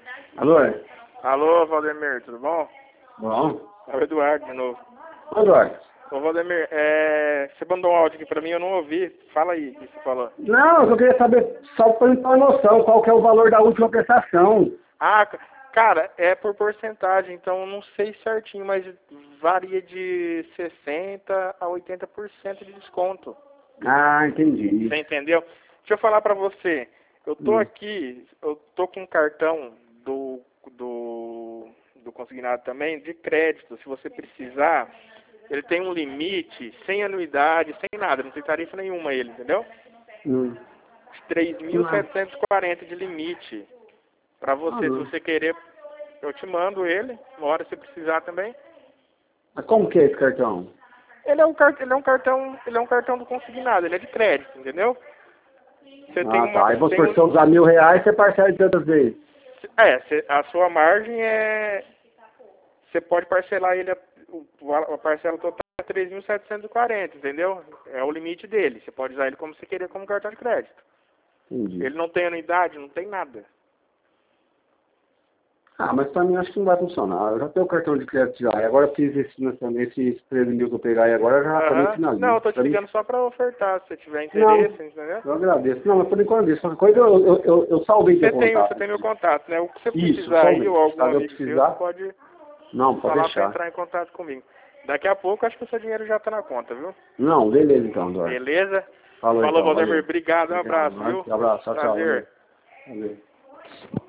Alô? Alô, Valdemir, tudo bom? Bom. É o Eduardo de novo. Ô, Eduardo. Ô, Valdemir, você mandou um áudio aqui pra mim, eu não ouvi. Fala aí o que você falou. Não, eu só queria saber, só para ter uma noção, qual que é o valor da última prestação. Ah, cara, é por porcentagem, então eu não sei certinho, mas varia de 60% a 80% de desconto. Ah, entendi. Você entendeu? Deixa eu falar pra você. Eu tô aqui, eu tô com um cartão do consignado também, de crédito. Se você precisar, ele tem um limite, sem anuidade, sem nada, não tem tarifa nenhuma ele, entendeu? Hum. 3.740 de limite. Pra você, se você querer, eu te mando ele, uma hora se precisar também. Mas como que é esse cartão? Ele é um cartão do consignado, ele é de crédito, entendeu? Você tem uma, Tá. Aí vamos tem por se eu usar R$ 1.000, você parcela de tantas vezes. a sua margem é, você pode parcelar ele, a parcela total é 3.740, entendeu? É o limite dele, você pode usar ele como você querer, como cartão de crédito. Entendi. Ele não tem anuidade, não tem nada. Ah, mas pra mim acho que não vai funcionar. Eu já tenho o cartão de crédito já. E agora eu fiz esses 13 mil que eu pegar e agora eu já também finalizo. Não, eu tô te ligando só pra ofertar, se você tiver interesse, entendeu? Eu agradeço. Não, mas por enquanto isso. Qualquer coisa eu salvei teu contato. Você tem meu contato, né? O que você Isso, precisar salvei. aí, ou algum Caso eu amigo seu, precisar. você pode Não, pode falar pra deixar. entrar em contato comigo. Daqui a pouco, acho que o seu dinheiro já tá na conta, viu? Não, beleza então, Eduardo. Beleza? Falou Falou, então, Valdemir. valeu. Obrigado, um abraço, viu? Um abraço, tchau, tchau. Prazer. Valeu.